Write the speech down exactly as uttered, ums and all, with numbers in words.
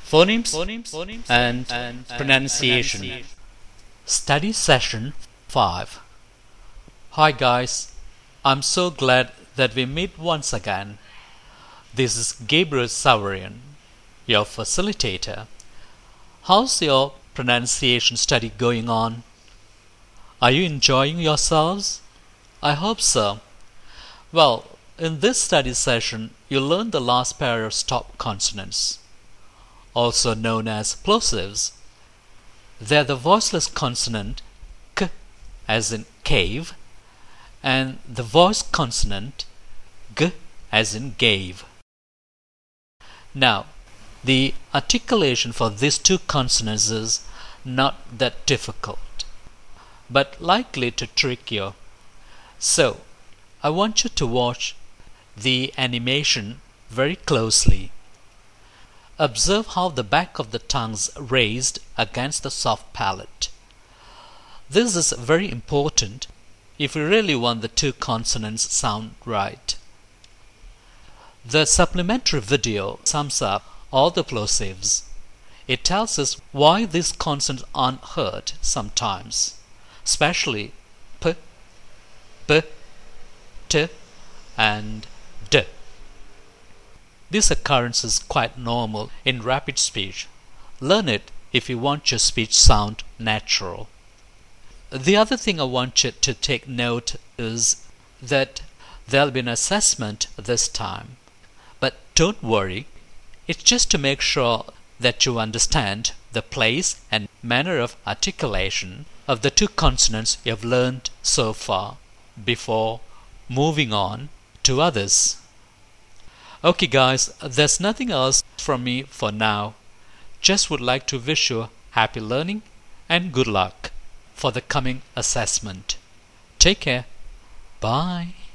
Phonemes, and, and pronunciation. pronunciation. Study session five. Hi guys, I'm so glad that we meet once again. This is Gabriel Savarian, your facilitator. How's your pronunciation study going on? Are you enjoying yourselves? I hope so. Well, in this study session, you'll learn the last pair of stop consonants, also known as plosives. They're the voiceless consonant k, as in cave, and the voiced consonant g, as in gave. Now, the articulation for these two consonants is not that difficult, but likely to trick you. So, I want you to watch the animation very closely. Observe how the back of the tongue's raised against the soft palate. This is very important if you really want the two consonants sound right. The supplementary video sums up all the plosives. It tells us why these consonants aren't heard sometimes, especially p, b, t, and d. This occurrence is quite normal in rapid speech. Learn it if you want your speech sound natural. The other thing I want you to take note is that there'll be an assessment this time. But don't worry, it's just to make sure that you understand the place and manner of articulation of the two consonants you have learned so far before moving on to others. Okay guys, there's nothing else from me for now. Just would like to wish you happy learning and good luck for the coming assessment. Take care. Bye.